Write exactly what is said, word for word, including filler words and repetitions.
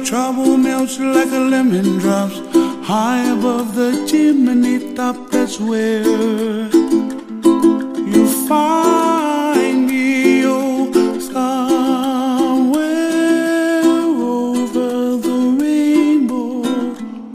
trouble melts like a lemon drops high above the chimney top. That's where you find